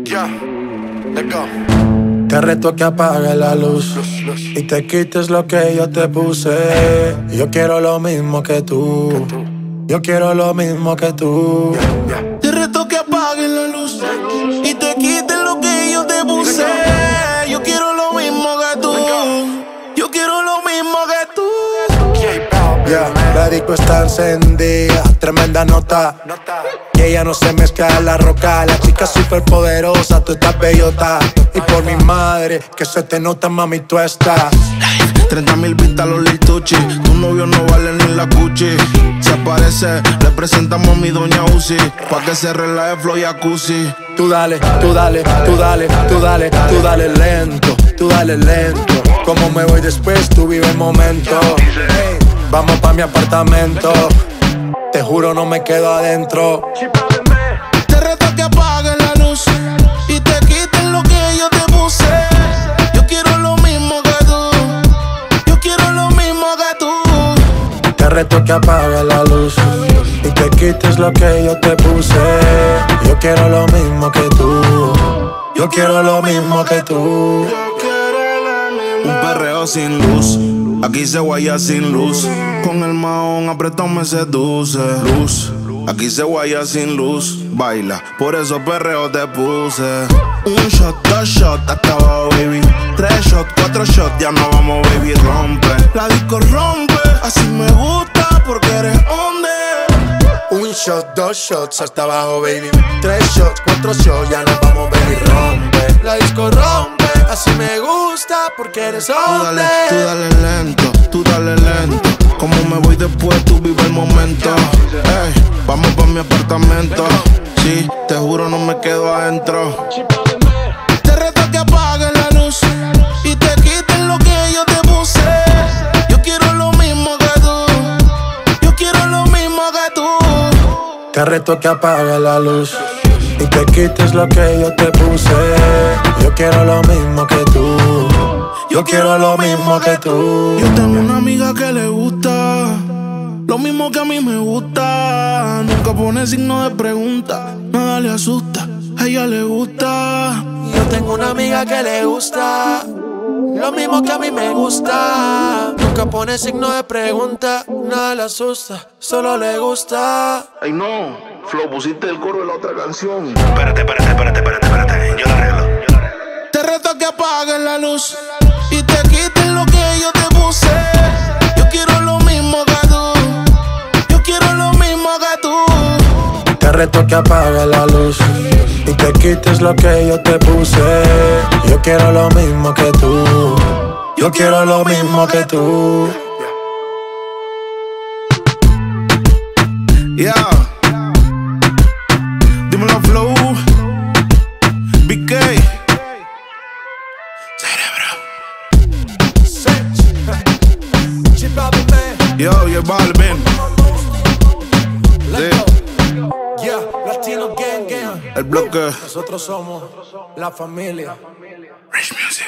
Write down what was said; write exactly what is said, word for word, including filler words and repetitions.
Yeah, let's go. Te reto a que apagues la luz y te quites lo que yo te puse. Yo quiero lo mismo que tú. Yo quiero lo mismo que tú. Te reto que apagues la luz y te quites lo que yo te puse. Yo quiero lo mismo que tú. Yo quiero lo mismo que tú. Yeah, la disco está encendida, tremenda nota. Y ella no se mezcla en la roca. La chica súper poderosa, tú estás bellota. Y por mi madre, que se te nota, mami, tú estás. Treinta mil vistas los Lil Tucci. Tu novio no vale ni la Gucci. Si aparece, le presentamos a mi doña Uzi, pa' que se relaje flow y jacuzzi. Tú dale, tú dale, tú dale, tú dale, tú dale lento, tú dale lento. Como me voy después, tú vive el momento. Hey, vamos pa' mi apartamento. Te juro no me quedo adentro. Te reto que apagues la luz y te quites lo que yo te puse. Yo quiero lo mismo que tú. Yo quiero lo mismo que tú. Te reto que apagues la luz y te quites lo que yo te puse. Yo quiero lo mismo que tú. Yo quiero lo mismo que tú. Un perreo sin luz, aquí se guaya sin luz. Con el mahón apretado me seduce. Luz, aquí se guaya sin luz. Baila, por eso perreo te puse. Un shot, dos shots, hasta abajo, baby. Tres shots, cuatro shots, ya no vamos, baby, rompe. La disco rompe, así me gusta porque eres hombre. Un shot, dos shots, hasta abajo, baby. Tres shots, cuatro shots, ya nos vamos, baby, rompe. La disco rompe, así me gusta porque eres hombre. Tú dale, tú dale lento, tú dale lento. Como me voy después, tú vive el momento. Ey, vamos pa' mi apartamento. Sí, te juro no me quedo adentro. Te reto que apagues la luz y te quites lo que yo te puse. Yo quiero lo mismo que tú. Yo quiero lo mismo que tú. Te reto que apagues la luz y te quites lo que yo te puse. Yo quiero lo mismo que tú. Yo quiero lo mismo que tú. Yo tengo una amiga que le gusta lo mismo que a mí me gusta. Nunca pone signo de pregunta, nada le asusta, a ella le gusta. Yo tengo una amiga que le gusta lo mismo que a mí me gusta. Nunca pone signo de pregunta, nada le asusta, solo le gusta. Ay no, Flow, pusiste el coro de la otra canción. Espérate, espérate, espérate, espérate, espérate. Yo la arreglo. Te reto que apagues la luz y te quites lo que yo te puse. Yo quiero lo mismo que tú. Yo quiero lo mismo que tú. Te reto que apagues la luz y te quites lo que yo te puse. Yo quiero lo mismo que tú. Yo quiero lo mismo que tú. Yeah. Dímelo, Flow. B K. Yo, yo, Balvin. Sí. Yeah, Latino Gang Gang. El bloque. Nosotros somos la familia. Rich Music.